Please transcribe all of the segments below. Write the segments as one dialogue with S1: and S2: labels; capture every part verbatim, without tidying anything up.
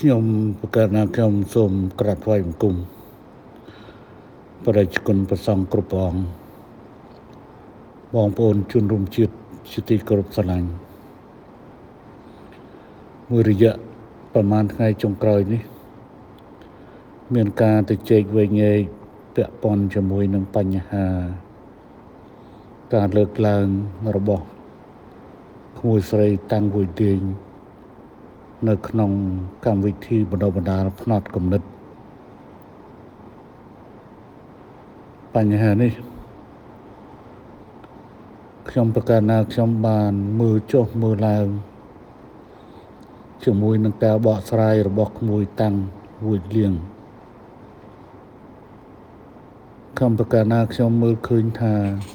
S1: ខ្ញុំប្រកាសថាខ្ញុំសូមក្រាបថ្វាយបង្គំព្រះរាជគុណព្រះសង្ឃគ្រប់ព្រះអង្គបងប្អូនជនរួមជាតិជាទីគោរពស្រឡាញ់មួយរយៈប្រហែលថ្ងៃចុងក្រោយនេះមានការទៅជែកវែងញែកពាក់ព័ន្ធជាមួយនឹងបញ្ហាការលើកឡើងរបស់ក្មួយស្រីតាំងវុយទាញនៅក្នុងកម្មវិធីបណ្ដុះបណ្ដាលផ្នែកគំនិតបញ្ហានេះខ្ញុំប្រកាសថាខ្ញុំបានមើលចុះមើលឡើងជាមួយនឹងការបកស្រាយរបស់ក្មួយតាំងវុយលៀងខ្ញុំប្រកាសថាខ្ញុំមើលឃើញថា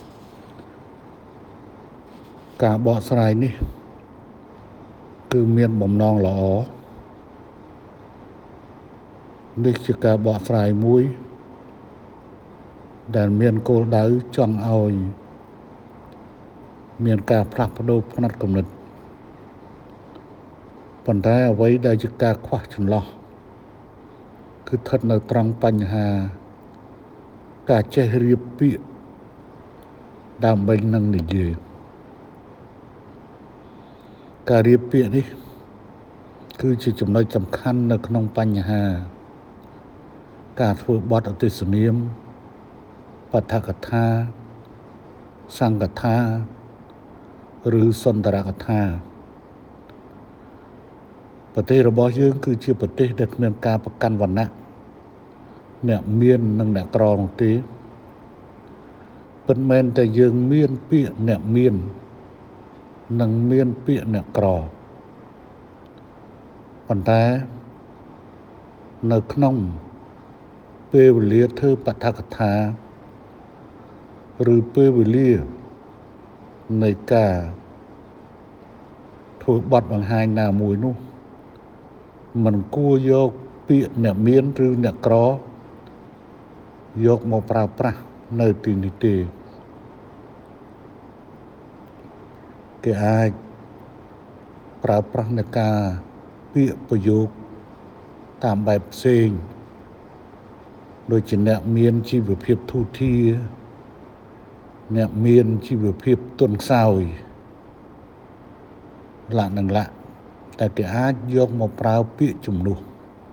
S1: ការបកស្រាយនេះគឺមានបំណងល្អនេះជាការបកស្រាយមួយដែលមានគោលដៅចង់ឲ្យមានការផ្លាស់ប្ដូរផ្នត់គំនិតប៉ុន្តែអ្វីដែលជាការខ្វះចន្លោះគឺស្ថិតនៅត្រង់បញ្ហាការចេះរៀបពាក្យដើម្បីនឹងនិយាយការរៀបពាក្យនេះគឺជាចំណុចសំខាន់នៅក្នុងបញ្ហាការធ្វើបទអទេសនាមបឋកថាសង្កថាឬសន្តរកថាប្រទេសរបស់យើងគឺជាប្រទេសដែលគ្មានការប្រកាន់វណ្ណៈអ្នកមាននិងអ្នកក្រនោះទេពិតមែនតែយើងមានពាក្យអ្នកមាននិងមានពាក្យអ្នកក្រប៉ុន្តែនៅក្នុងពេលវេលាធ្វើបឋកថាឬពេលវេលានៃការធ្វើបទបង្ហាញណាមួយនោះមិនគួរយកពាក្យអ្នកមានឬអ្នកក្រយកមកប្រើប្រាស់នៅទីនេះទេគេអាចប្រើប្រាស់នៃការពាក្យប្រយោគតាមបែបផ្សេងដូចជាអ្នកមានជីវភាពធូរធារអ្នកមានជីវភាពទន់ខ្សោយលក្ខនឹងលក្ខតែគេអាចយកមកប្រើពាក្យជំនួស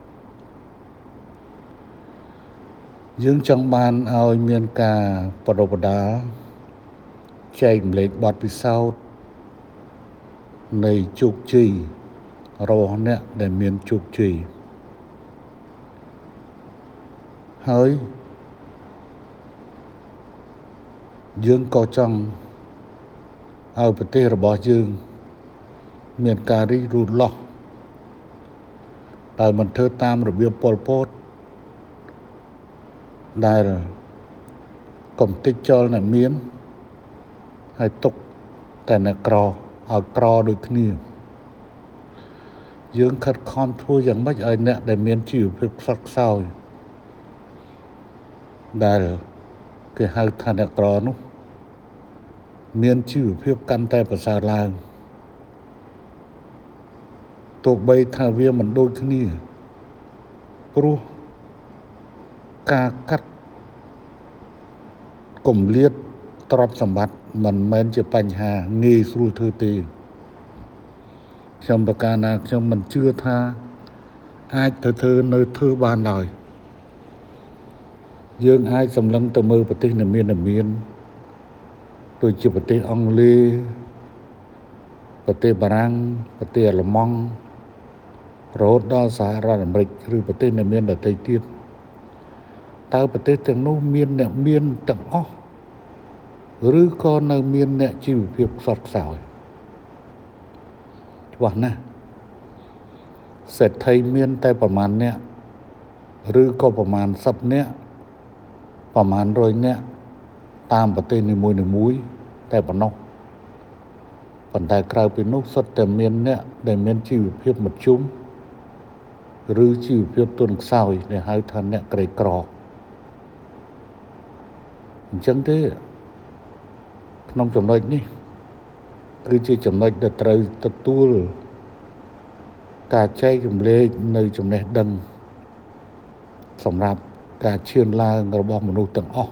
S1: យើងចង់បានឲ្យមានការបដិបដាលចែកម្លែកបទពិសោធន៍នៃជោគជ័យរបស់អ្នកដែលមានជោគជ័យហើយយើងក៏ចង់ឲ្យប្រទេសរបស់យើងមានការរីករូតលាស់ដែលមិនធ្វើតាមរបៀបប៉ុលពតដែលកំទេចចោលអ្នកមានហើយទុកតែអ្នកក្រឲ្យក្រដូចគ្នាយើងខិតខំធ្វើយ៉ាងម៉េចឲ្យអ្នកដែលមានជីវភាពខ្សត់ខ្សោយដែលគេហៅថាអ្នកក្រនោះមានជីវភាពកាន់តែប្រសើរឡើងទោះបីថាវាមិនដូចគ្នាព្រោះការកាត់គម្លាតទ្រព្យសម្បត្តិមិនមែនជាបញ្ហាងាយស្រួលធ្វើទេខ្ញុំប្រកាសថាខ្ញុំមិនជឿថាអាចទៅធ្វើនៅធ្វើបានឡើយយើងអាចសម្លឹងទៅមើលប្រទេសនាមាននាមានដូចជាប្រទេសអង់គ្លេសប្រទេសបារាំងប្រទេសអាល្លឺម៉ង់រហូតដល់សហរដ្ឋអាមេរិកឬប្រទេសនាមានដទៃទៀតតើប្រទេសទាំងនោះមានអ្នកមានទាំងអស់ឬក៏នៅមានអ្នកជីវភាពខ្សត់ខ្សោយច្បាស់ណាស់សេដ្ឋីមានតែប្រមាណអ្នកឬក៏ប្រមាណសិបអ្នកប្រមាណរយអ្នកតាមប្រទេសនីមួយៗតែប៉ុណ្ណោះប៉ុន្តែក្រៅពីនោះសុទ្ធតែមានអ្នកដែលមានជីវភាពមធ្យមឬជីវភាពទន់ខ្សោយដែលហៅថាអ្នកក្រីក្រអញ្ចឹងទេក្នុងចំណុចនេះគឺជាចំណុចដែលត្រូវទទួលការចែករំលែកនៅចំណេះដឹងសម្រាប់ការឈានឡើងរបស់មនុស្សទាំងអស់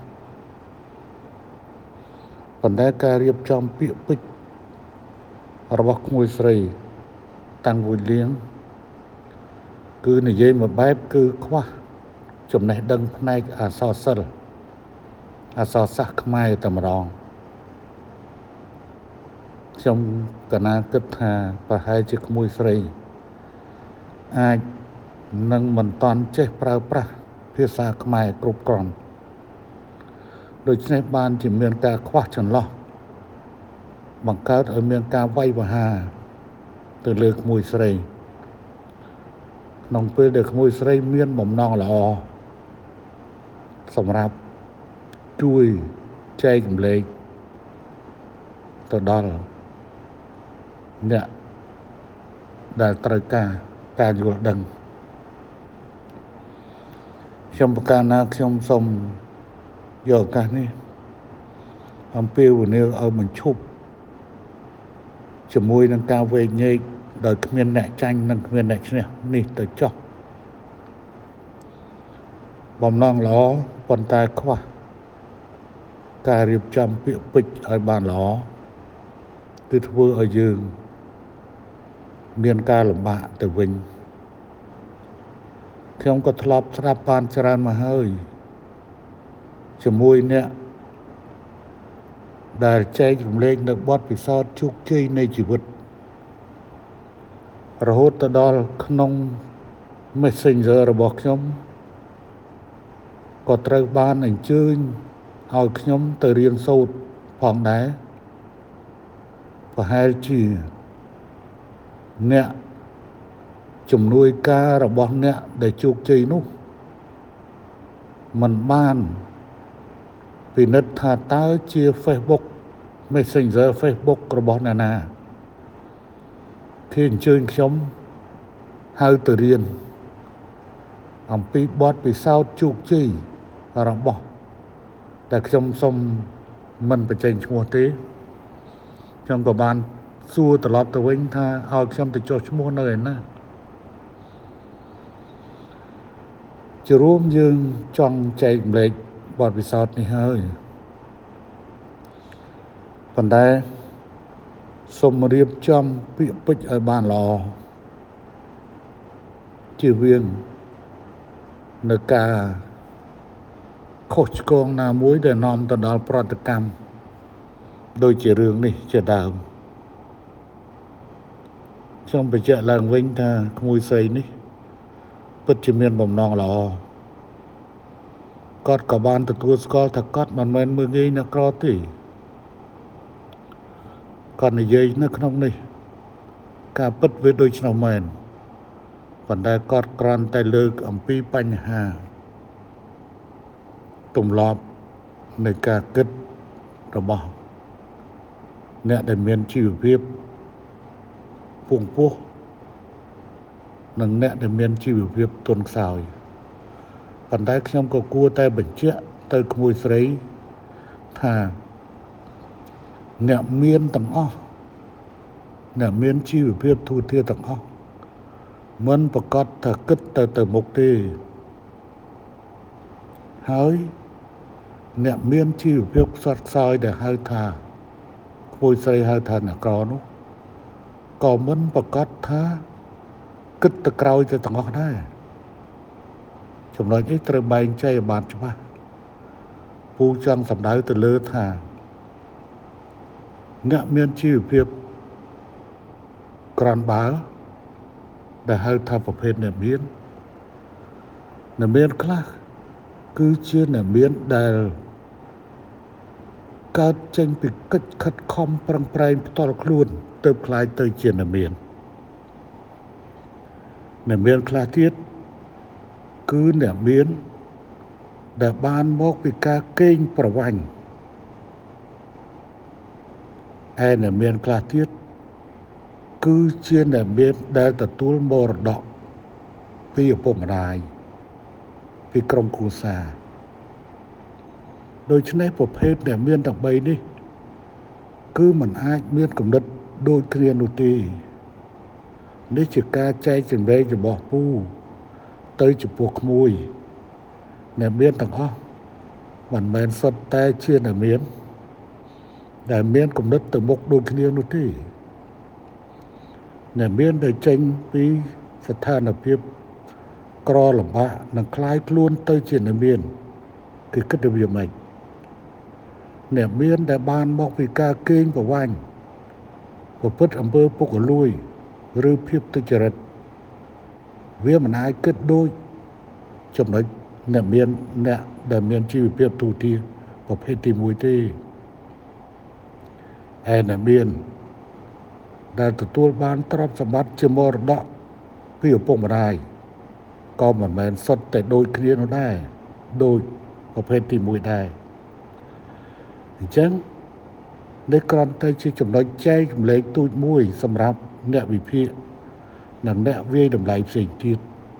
S1: ប៉ុន្តែការរៀបចំពាក្យពេចន៍របស់ក្មួយស្រីតាំងវូលៀងគឺនិយាយមួយបែបគឺខ្វះចំណេះដឹងផ្នែកអក្សរសិល្ប៍អក្សរសាស្ត្រខ្មែរតែម្ដងខ្ញុំកណាគិតថាប្រហែលជាក្មួយស្រីអាចនឹងមិនតាន់ចេះប្រើប្រាស់ភាសាខ្មែរគ្រប់គ្រាន់ដូច្នេះបានជាមានការខ្វះចន្លោះបង្កើតឲ្យមានការវាយប្រហារទៅលើក្មួយស្រីក្នុងពេលដែលក្មួយស្រីមានបំណងល្អសម្រាប់ជួយចែករំលែកទៅដល់អ្នកដែលត្រូវការការយល់ដឹងខ្ញុំប្រកាសណាខ្ញុំសូមយកឱកាសនេះអំពាវនាវឲ្យបញ្ឈប់ជាមួយនឹងការវែកញែកដោយគ្មានអ្នកចាញ់និងគ្មានអ្នកឈ្នះនេះទៅចោះបំណងល្អប៉ុន្តែខ្វះការរៀបចំពាក្យពេចន៍ឲ្យបានល្អគឺធ្វើឲ្យយើងមានការលំបាកទៅវិញខ្ញុំក៏ធ្លាប់ស្ដាប់បានច្រើនមកហើយជាមួយអ្នកដែលចែករំលែកនៅបទពិសោធន៍ជោគជ័យនៃជីវិតរហូតទៅដល់ក្នុង Messenger របស់ខ្ញុំក៏ត្រូវបានអញ្ជើញឲ្យខ្ញុំទៅរៀនសូត្រផងដែរប្រហែលជាអ្នកជំនួយការរបស់អ្នកដែលជោគជ័យនោះមិនបានពិនិត្យថាតើជា Facebook Messenger Facebook របស់អ្នកណាគេអញ្ជើញខ្ញុំហៅទៅរៀនអំពីបទពិសោធន៍ជោគជ័យរបស់តែខ្ញុំសូមមិនបញ្ចេញឈ្មោះទេខ្ញុំក៏បានសួរត្រឡប់ទៅវិញថាឲ្យខ្ញុំទៅចុះឈ្មោះនៅឯណាជារួមយើងចង់ចែករំលែកបទពិសោធន៍នេះហើយប៉ុន្តែសូមរៀបចំពាក្យពេចន៍ឲ្យបានល្អជៀសវាងនៅការខុសឆ្គងណាមួយដែលនាំទៅដល់ប្រតិកម្មដូចជារឿងនេះជាដើមខ្ញុំបញ្ជាក់ឡើងវិញថាក្មួយស្រីនេះពិតជាមានបំណងល្អគាត់ក៏បានទទួលស្គាល់ថាគាត់មិនមែនមើលងាយអ្នកក្រទេគាត់និយាយនៅក្នុងនេះការពិតវាដូច្នោះមែនប៉ុន្តែគាត់គ្រាន់តែលើកអំពីបញ្ហាទម្លាប់នៃការគិតរបស់អ្នកដែលមានជីវភាពពងពោះនិងអ្នកដែលមានជីវភាពទន់ខ្សោយប៉ុន្តែខ្ញុំក៏គួរតែបញ្ជាក់ទៅក្មួយស្រីថាអ្នកមានទាំងអស់អ្នកមានជីវភាពទូទៅទាំងអស់មិនប្រកាសថាគិតទៅទៅមុខទេហើយអ្នកមានជីវភាពខ្សត់ខ្សោយដែលហៅថាក្មួយស្រីហៅថាអ្នកក្រនោះក៏មិនប្រកាសថាគិតទៅក្រោយទៅទាំងអស់ដែរចំណុចនេះត្រូវបែងចែកឲ្យបានច្បាស់ពូចង់សម្ដៅទៅលើថាអ្នកមានជីវភាពក្រាន់បើដែលហៅថាប្រភេទអ្នកមានអ្នកមានខ្លះគឺជាអ្នកមានដែលកើតចេញពីកិច្ចខិតខំប្រឹងប្រែងផ្ទាល់ខ្លួនទើបក្លាយទៅជាអ្នកមានអ្នកមានខ្លះទៀតគឺអ្នកមានដែលបានមកពីការកេងប្រវ័ញ្ចឯអ្នកមានខ្លះទៀតគឺជាអ្នកមានដែលទទួលមរតកពីឪពុកម្ដាយពីក្រុមគ្រួសារដូច្នេះប្រភេទអ្នកមានទាំងបីនេះគឺมันអាចមានគំនិតដូចគ្នានោះទេនេះជាការចែកចម្លែករបស់ពូទៅចំពោះក្មួយអ្នកមានទាំងអស់មិនមែនសុទ្ធតែជាអ្នកមានដែលមានគំនិតទៅមុខដូចគ្នានោះទេអ្នកមានដែលចេញពីស្ថានភាពក្រលំបាកនឹងคล้ายខ្លួនទៅជាអ្នកមានគឺគិតទៅវាមិនអ្នកមានដែលបានមកពីការកេងប្រវ័ញ្ចប្រព្រឹត្តអំពើពុករលួយឬភាពទុច្ចរិតវាមិនអាចគិតដូចចំណុចអ្នកមានអ្នកដែលមានជីវភាពទូទាប្រភេទទីមួយទេឯអ្នកមានដែលទទួលបានទ្រព្យសម្បត្តិជាមរតកពីឪពុកម្ដាយក៏មិនមែនសុទ្ធតែដូចគ្នានោះដែរដូចប្រភេទទីមួយដែរអញ្ចឹងនេះគ្រាន់តែជាចំណុចចែកចម្លែកទូចមួយសម្រាប់អ្នកវិភាគនិងអ្នកវាយតម្លៃផ្សេងទៀត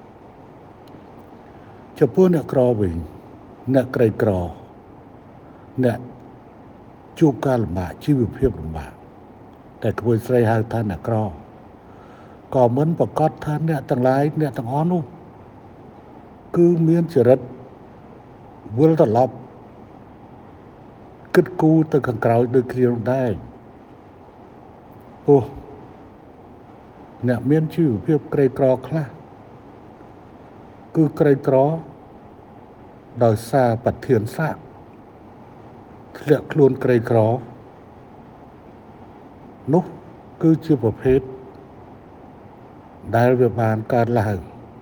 S1: ចំពោះអ្នកក្រវិញអ្នកក្រីក្រអ្នកជួបការលំបាកជីវភាពលំបាកតែក្មួយស្រីហៅថាអ្នកក្រក៏មិនប្រកាសថាអ្នកទាំងឡាយអ្នកទាំងអស់នោះគឺមានចរិតវិលត្រឡប់គិតគូរទៅខាងក្រោយដូចគ្នានោះដែរពោះអ្នកមានជីវភាពក្រីក្រខ្លះគឺក្រីក្រដោយសារប្រធានស័ក្តិធ្លាក់ខ្លួនក្រីក្រនោះគឺជាប្រភេទដែលវាបានកើតឡើង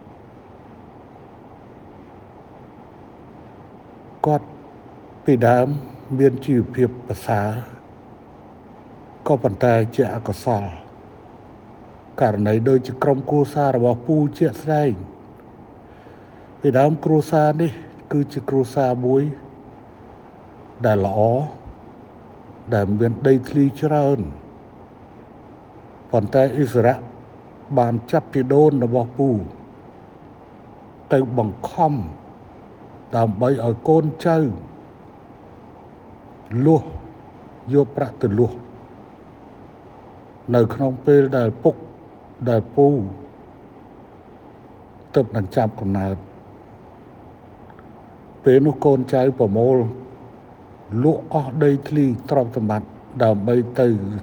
S1: គាត់ពីដើមមានជីវភាពប្រសើរក៏ប៉ុន្តែជាអកុសលករណីដូចជាក្រុមគ្រួសាររបស់ពូជាក់ស្ដែងពីដើមគ្រួសារនេះគឺជាគ្រួសារមួយដែលល្អដែលមានដីធ្លីច្រើនប៉ុន្តែអិសរៈបានចាប់ពីដូនរបស់ពូទៅបង្ខំដើម្បីឲ្យកូនចៅលួសយកប្រាក់ទៅលួសនៅក្នុងពេលដែលពុកដែលពូទើបនឹងចាប់កំណើតពេលនោះកូនចៅប្រមូលលក់អស់ដីធ្លីទ្រព្យសម្បត្តិដើម្បីទៅ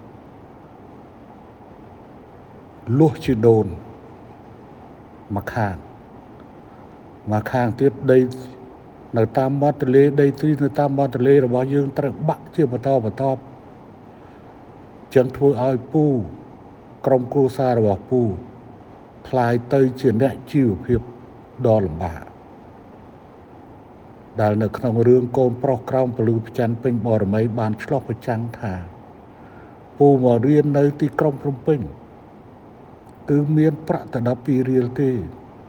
S1: លួសជាដូនមកខាងមកខាងទៀតដីនៅតាមមាត់ទន្លេដីធ្លីនៅតាមមាត់ទន្លេរបស់យើងត្រូវបាក់ជាបន្តបន្ទាប់ចឹងធ្វើឲ្យពូក្រុមគ្រួសាររបស់ពូคล้ายទៅជាអ្នកជីវភាពដ៏លំបាកដែលនៅក្នុងរឿងកូនប្រុសក្រោមពលឺផ្ច័ន្ទពេញបរមីបានឆ្លុះបញ្ចាំងថាពូមករៀននៅទីក្រុងភ្នំពេញគឺមានប្រាក់តែដប់ពីររៀលទេ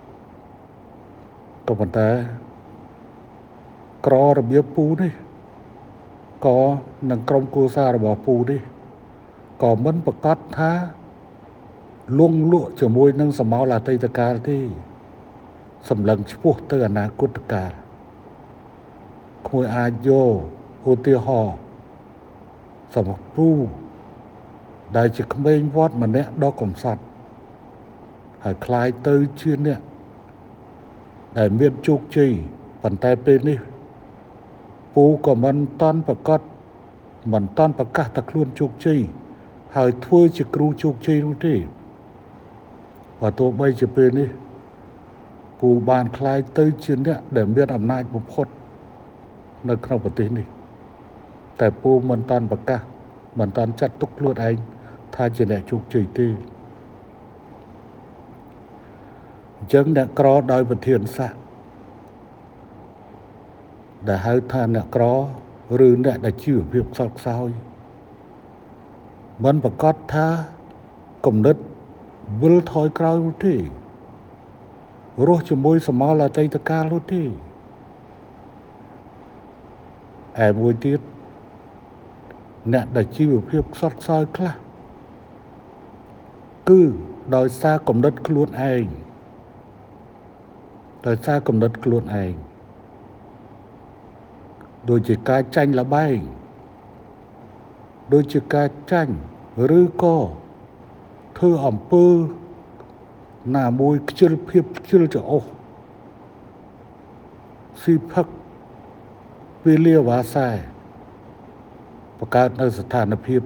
S1: ក៏ប៉ុន្តែក្ររបៀបពូនេះក៏នឹងក្រុមគ្រួសាររបស់ពូនេះក៏មិនប្រកាសថាលងលក់ជាមួយនឹងសមោលអតីតកាលទេសម្លឹងឆ្ពោះទៅអនាគតកាលគួរអាចយកឧទាហរណ៍សម្រាប់ពូដែលជាក្មេងវត្តម្នាក់ដ៏កំសត់ហើយคล้ายទៅជាអ្នកដែលមានជោគជ័យប៉ុន្តែពេលនេះពូក៏មិនតាន់ប្រកាសមិនតាន់ប្រកាសថាខ្លួនជោគជ័យហើយធ្វើជាគ្រូជោគជ័យនោះទេបើទោះបីជាពេលនេះពូបានคล้ายទៅជាអ្នកដែលមានអំណាចបំផុតនៅក្នុងប្រទេសនេះតែពូមិនតាន់ប្រកាសមិនតាន់ចាត់ទុកខ្លួនឯងថាជាអ្នកជោគជ័យទេអញ្ចឹងអ្នកក្រដោយប្រធានស័ក្តិដែលហៅថាអ្នកក្រឬអ្នកដែលជីវភាពខ្សត់ខ្សោយមិនប្រកាសថាគំនិតវិលថយក្រោយនោះទេរស់ជាមួយសមោលអតីតកាលនោះទេឯមួយទៀតអ្នកដែលជីវភាពខ្សត់ខ្សោយខ្លះគឺដោយសារគំនិតខ្លួនឯងដោយសារគំនិតខ្លួនឯងដូចជាការចាញ់ល្បែងដូចជាការចាញ់ឬក៏ធ្វើអំពើណាមួយខ្ជិលភាពខ្ជិលចោះស៊ីផឹកវេលាវ៉ាសែបង្កើតនៅស្ថានភាព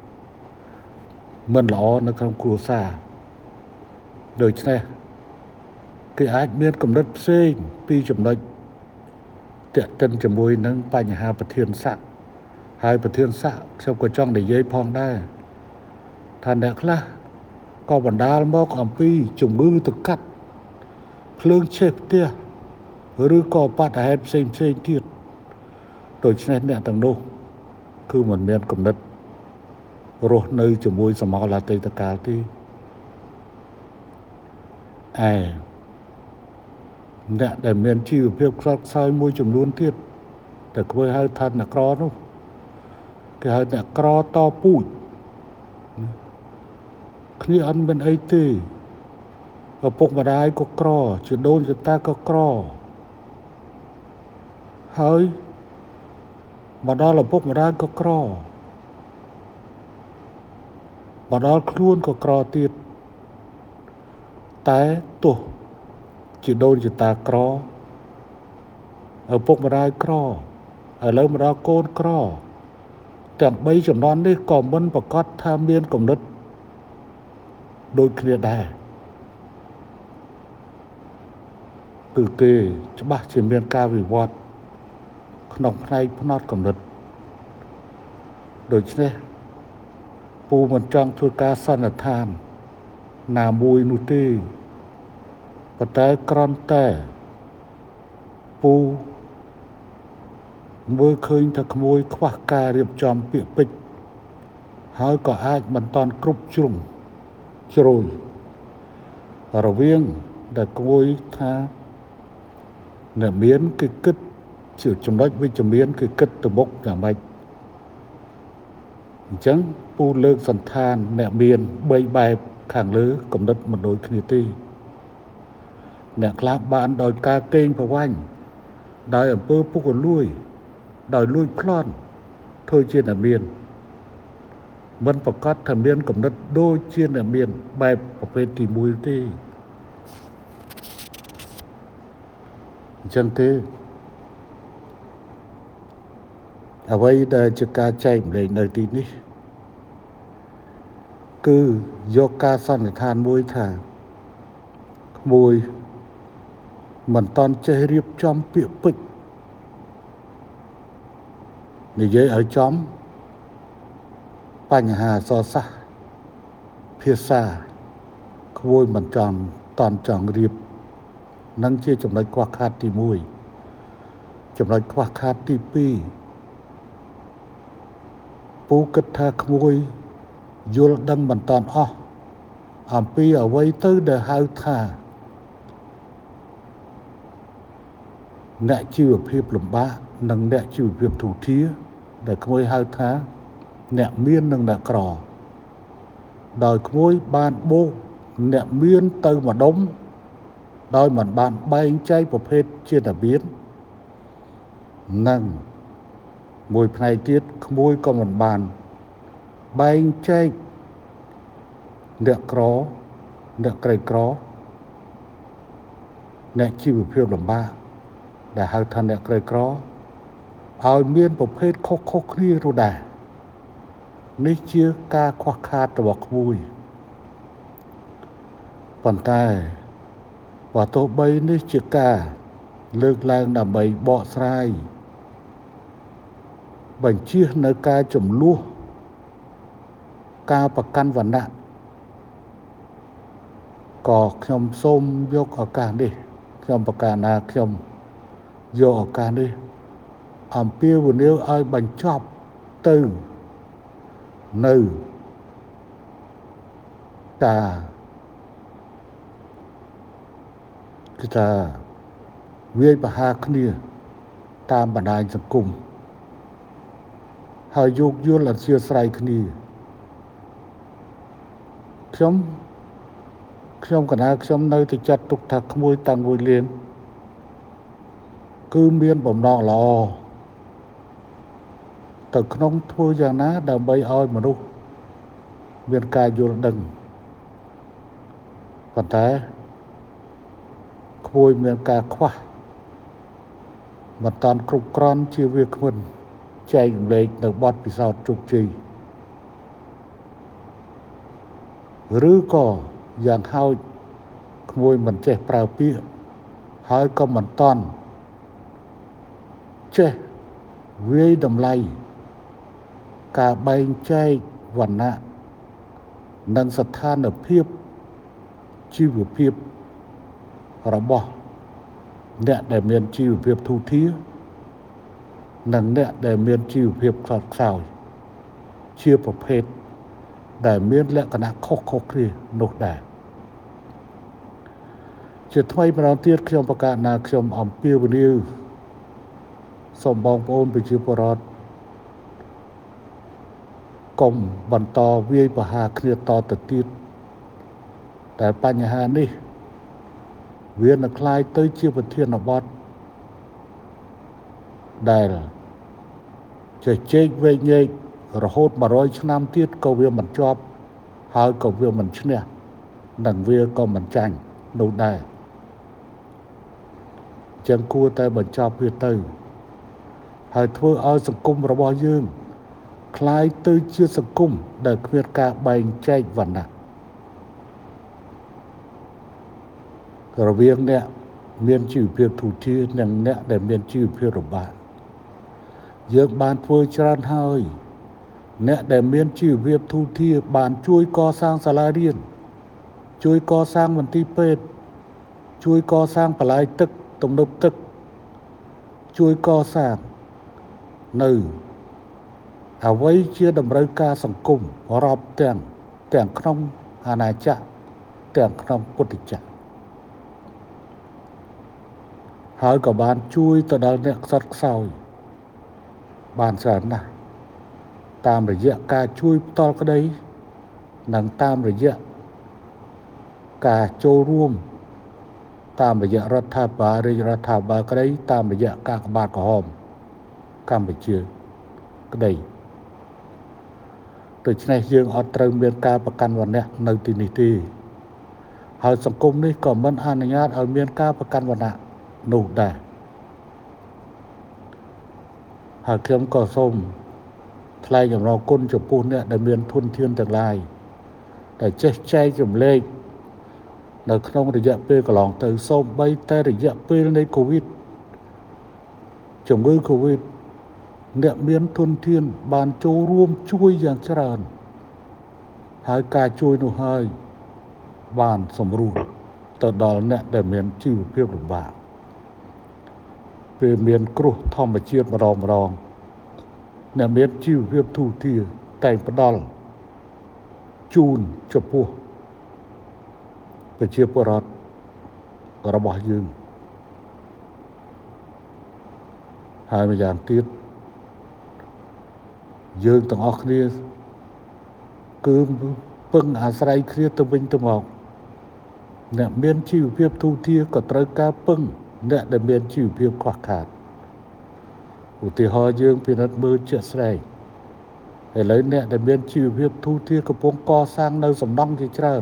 S1: មិនល្អនៅក្នុងគ្រួសារដូច្នេះគេអាចមានកំណត់ផ្សេងពីចំណុចតាក់ទិនជាមួយនឹងបញ្ហាប្រធានស័ក្តិហើយប្រធានស័ក្តិខ្ញុំក៏ចង់និយាយផងដែរថាអ្នកខ្លះក៏បណ្ដាលមកអំពីជំងឺទឹកកាត់ភ្លើងឆេះផ្ទះឬក៏បាតុហេតុផ្សេងផ្សេងទៀតដូច្នេះអ្នកទាំងនោះគឺមិនមានគំនិតរស់នៅជាមួយសម័យអតីតកាលទេឯអ្នកដែលមានជីវភាពខ្សត់ខ្សោយមួយចំនួនទៀតតែគួរហៅថាអ្នកក្រនោះគេហៅអ្នកក្រតពូជគ្នាអត់មានអីទេឪពុកម្ដាយក៏ក្រជាដូនជាតាក៏ក្រហើយមកដល់ឪពុកម្ដាយក៏ក្រមកដល់ខ្លួនក៏ក្រទៀតតែទោះជាដូនជាតាក្រឪពុកម្ដាយក្រឥឡូវមកដល់កូនក្រទាំងបីចំនួននេះក៏មិនប្រកាសថាមានគំនិតដូចគ្នាដែរគឺគេច្បាស់ជាមានការវិវត្តក្នុងផ្នែកផ្នត់គំនិតដូច្នេះពូមិនចង់ធ្វើការសន្និដ្ឋានណាមួយនោះទេប៉ុន្តែគ្រាន់តែពូមើលឃើញថាក្មួយខ្វះការរៀបចំពាក្យពេចន៍ហើយក៏អាចមិនតាន់គ្រប់ជ្រុងជ្រោយរវាងដែលក្មួយថាអ្នកមានគឺគិតជាចំណុចវិជ្ជមានគឺគិតទៅមុខយ៉ាងម៉េចអញ្ចឹងពូលើកសន្តានអ្នកមានបីបែបខាងលើកំណត់មិនដូចគ្នាទេអ្នកខ្លះបានដោយការកេងប្រវ័ញ្ចដោយអំពើពុករលួយដោយលួចប្លន់ធ្វើជាអ្នកមានមិនប្រកាសថាមានកំណត់ដូចជាអ្នកមានបែបប្រភេទទីមួយទេអញ្ចឹងទេអ្វីដែលជាការចែកម្លែកនៅទីនេះគឺយកការសន្និដ្ឋានមួយថាក្មួយមិនតាន់ចេះរៀបចំពាក្យពេចន៍និយាយឲ្យចំបញ្ហាអក្សរសាស្ត្រភាសាក្មួយមិនចង់តាន់ចង់រៀបនឹងជាចំណុចខ្វះខាតទីមួយចំណុចខ្វះខាតទីពីរពូគិតថាក្មួយយល់ដឹងមិនតាន់អស់អំពីអ្វីទៅដែលហៅថាអ្នកជីវភាពលំបាកនិងអ្នកជីវភាពទូធាដែលក្មួយហៅថាអ្នកមាននិងអ្នកក្រដោយក្មួយបានបូកអ្នកមានទៅម្ដុំដោយមិនបានបែងចែកប្រភេទជាអ្នកមាននិងមួយផ្នែកទៀតក្មួយក៏មិនបានបែងចែកអ្នកក្រអ្នកក្រីក្រអ្នកជីវភាពលំបាកដែលហៅថាអ្នកក្រីក្រឲ្យមានប្រភេទខុសៗគ្នានោះដែរនេះជាការខ្វះខាតរបស់ក្មួយប៉ុន្តែបើទោះបីនេះជាការលើកឡើងដើម្បីបកស្រាយបញ្ជៀសនៅការចំនួនការប្រកាន់វណ្ណៈក៏ខ្ញុំសូមយកឱកាសនេះខ្ញុំប្រកាសណាខ្ញុំយកឱកាសនេះអំពាវនាវឲ្យបញ្ចប់ទៅនៅតាគឺថាវាយប្រហារគ្នាតាមបណ្ដាញសង្គមហើយយោគយល់អធិស្ឋានគ្នាខ្ញុំខ្ញុំកណាខ្ញុំនៅតែចាត់ទុកថាក្មួយតាំងមួយលៀនគឺមានបំណងល្អទៅក្នុងធ្វើយ៉ាងណាដើម្បីឲ្យមនុស្សមានការយល់ដឹងប៉ុន្តែក្មួយមានការខ្វះមិនតាន់គ្រប់គ្រាន់ជាវាគ្មិនចែករំលែកនៅបទពិសោធន៍ជោគជ័យឬក៏យ៉ាងហោចក្មួយមិនចេះប្រើពាក្យហើយក៏មិនតាន់ចេះវាយតម្លៃការបែងចែកវណ្ណៈនិងស្ថានភាពជីវភាពរបស់អ្នកដែលមានជីវភាពទូធានិងអ្នកដែលមានជីវភាពខ្សត់ខ្សោយជាប្រភេទដែលមានលក្ខណៈខុសៗគ្នានោះដែរជាថ្មីម្ដងទៀតខ្ញុំប្រកាសថាខ្ញុំអំពាវនាវសូមបងប្អូនប្រជាពលរដ្ឋកុំបន្តវាយប្រហារគ្នាតទៅទៀតតែបញ្ហានេះវានឹងคล้ายទៅជាប្រធានបទដែលចេះជែកវែកញែករហូតមួយរយឆ្នាំទៀតក៏វាមិនជាប់ហើយក៏វាមិនឈ្នះនិងវាក៏មិនចាញ់នោះដែរចឹងគួរតែបញ្ចប់វាទៅហើយធ្វើឲ្យសង្គមរបស់យើងคล้ายទៅជាសង្គមដែលគ្មានការបែងចែកវណ្ណៈរវាងអ្នកមានជីវភាពទូធានិងអ្នកដែលមានជីវភាពលំបាកយើងបានធ្វើច្រើនហើយអ្នកដែលមានជីវភាពទូធាបានជួយកសាងសាលារៀនជួយកសាងមន្ទីរពេទ្យជួយកសាងបន្លាយទឹកទំនប់ទឹកជួយកសាងនៅអ្វីជាតម្រូវការសង្គមរាប់ទាំងទាំងក្នុងអាណាចក្រទាំងក្នុងពុទ្ធចក្រហើយក៏បានជួយទៅដល់អ្នកខ្សត់ខ្សោយបានច្រើនណាស់តាមរយៈការជួយផ្ទាល់ក្តីនិងតាមរយៈការចូលរួមតាមរយៈរដ្ឋាភិបាលរាជរដ្ឋាភិបាលក្តីតាមរយៈកាកបាទក្រហមកម្ពុជាក្តីដូច្នេះយើងអត់ត្រូវមានការប្រកាន់វណ្ណៈនៅទីនេះទេហើយសង្គមនេះក៏មិនអនុញ្ញាតឲ្យមានការប្រកាន់វណ្ណៈនោះដែរហើយខ្ញុំក៏សូមថ្លែងអំណរគុណចំពោះអ្នកដែលមានធនធានទាំងឡាយដែលចេះចែករំលែកនៅក្នុងរយៈពេលកន្លងទៅសូម្បីតែរយៈពេលនៃកូវីដជំងឺកូវីដអ្នកមានធនធានបានចូលរួមជួយយ៉ាងច្រើនហើយការជួយនោះហើយបានសម្រួលទៅដល់អ្នកដែលមានជីវភាពលំបាកពេលមានគ្រោះធម្មជាតិម្ដងម្ដងអ្នកមានជីវភាពទូធាតែងផ្ដល់ជូនចំពោះប្រជាពលរដ្ឋរបស់យើងហើយម្យ៉ាងទៀតយើងទាំងអស់គ្នាគឺពឹងអាស្រ័យគ្នាទៅវិញទៅមកអ្នកមានជីវភាពទូធាក៏ត្រូវការពឹងអ្នកដែលមានជីវភាពខ្វះខាតឧទាហរណ៍យើងពិនិត្យមើលជាក់ស្ដែងឥឡូវអ្នកដែលមានជីវភាពទូធាកំពុងកសាងនៅសំណង់ជាច្រើន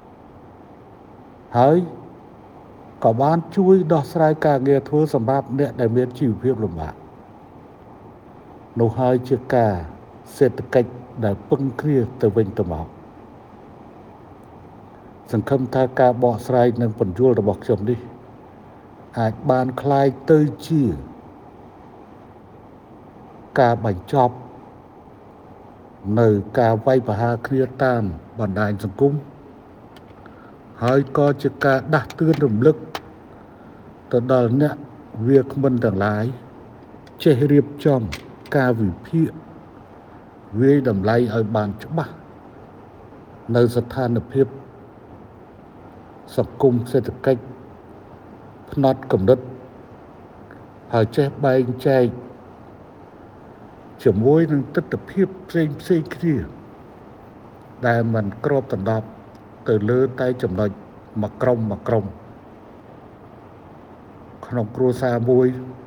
S1: ហើយក៏បានជួយដោះស្រាយការងារធ្វើសម្រាប់អ្នកដែលមានជីវភាពលំបាកនោះហើយជាការសេដ្ឋកិច្ចដែលពឹងគ្នាទៅវិញទៅមកសង្ឃឹមថាការបកស្រាយនិងពន្យល់របស់ខ្ញុំនេះអាចបានคล้ายទៅជាការបញ្ចប់នៅការវាយប្រហារគ្នាតាមបណ្ដាញសង្គមហើយក៏ជាការដាស់តឿនរំលឹកទៅដល់អ្នកវាគ្មិនទាំងឡាយចេះរៀបចំការវិភាគវាយតម្លៃឲ្យបានច្បាស់នៅស្ថានភាពសង្គមសេដ្ឋកិច្ចផ្នត់គំនិតហើយចេះបែងចែកជាមួយនឹងទស្សនវិជ្ជាផ្សេងផ្សេងគ្នាដែលมันគ្របដណ្ដប់ទៅលើតែចំណុចមួយក្រុមមួយក្រុមក្នុងគ្រួសារមួ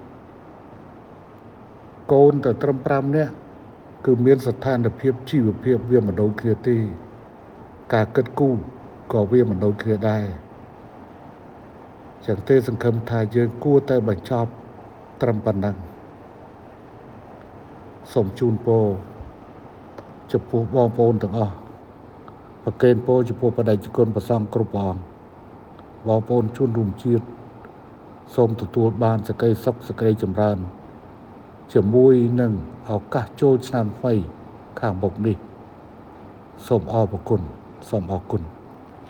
S1: យកូនទៅត្រឹមប្រាំនាក់គឺមានស្ថានភាពជីវភាពវាមិនដូចគ្នាទេការគិតគូរក៏វាមិនដូចគ្នាដែរចឹងទេសង្ឃឹមថាយើងគួរតែបញ្ចប់ត្រឹមប៉ុណ្ណឹងសូមជូនពរចំពោះបងប្អូនទាំងអស់ប្រកេនពរចំពោះបដិជគុណព្រះសង្ឃគ្រប់ព្រះអង្គបងប្អូនជនរួមជាតិសូមទទួលបានសេចក្តីសុខសេចក្តីចម្រើនជាមួយនឹងឱកាសចូលឆ្នាំថ្មីខាងមុខនេះសូមអរគុណសូមអរគុណ